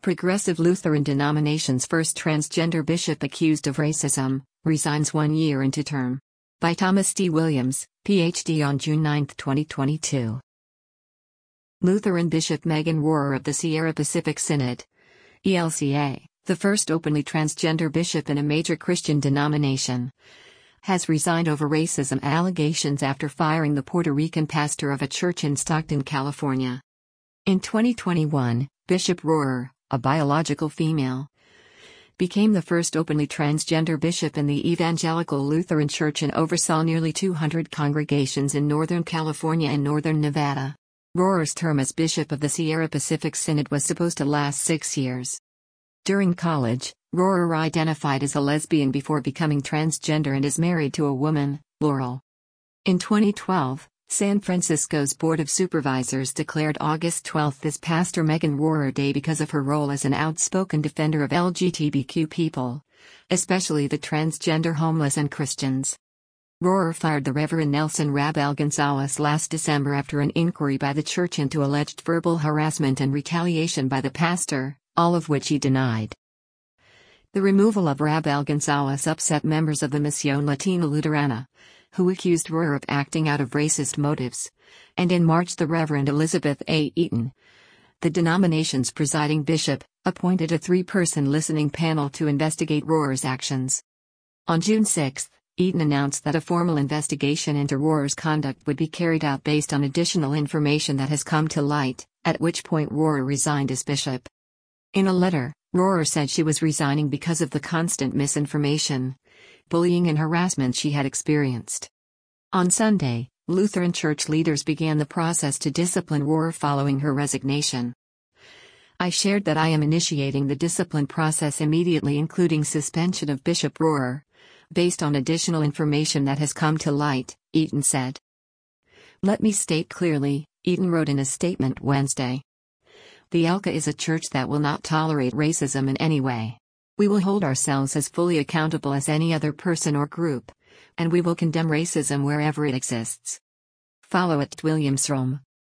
Progressive Lutheran denomination's first transgender bishop accused of racism, resigns 1 year into term. By Thomas D. Williams, Ph.D. on June 9, 2022. Lutheran Bishop Megan Rohrer of the Sierra Pacific Synod, ELCA, the first openly transgender bishop in a major Christian denomination, has resigned over racism allegations after firing the Puerto Rican pastor of a church in Stockton, California. In 2021, Bishop Rohrer, a biological female, became the first openly transgender bishop in the Evangelical Lutheran Church and oversaw nearly 200 congregations in Northern California and Northern Nevada. Rohrer's term as bishop of the Sierra Pacific Synod was supposed to last 6 years. During college, Rohrer identified as a lesbian before becoming transgender and is married to a woman, Laurel. In 2012, San Francisco's Board of Supervisors declared August 12 as Pastor Megan Rohrer Day because of her role as an outspoken defender of LGBTQ people, especially the transgender, homeless, and Christians. Rohrer fired the Reverend Nelson Rabel Gonzalez last December after an inquiry by the church into alleged verbal harassment and retaliation by the pastor, all of which he denied. The removal of Rabel Gonzalez upset members of the Misión Latina Luterana, who accused Rohrer of acting out of racist motives, and in March the Reverend Elizabeth A. Eaton, the denomination's presiding bishop, appointed a 3-person listening panel to investigate Rohrer's actions. On June 6, Eaton announced that a formal investigation into Rohrer's conduct would be carried out based on additional information that has come to light, at which point Rohrer resigned as bishop. In a letter, Rohrer said she was resigning because of the constant misinformation, bullying and harassment she had experienced. On Sunday, Lutheran church leaders began the process to discipline Rohrer following her resignation. I shared that I am initiating the discipline process immediately, including suspension of Bishop Rohrer, based on additional information that has come to light, Eaton said. Let me state clearly, Eaton wrote in a statement Wednesday. The ELCA is a church that will not tolerate racism in any way. We will hold ourselves as fully accountable as any other person or group, and we will condemn racism wherever it exists. Follow @WilliamsRome.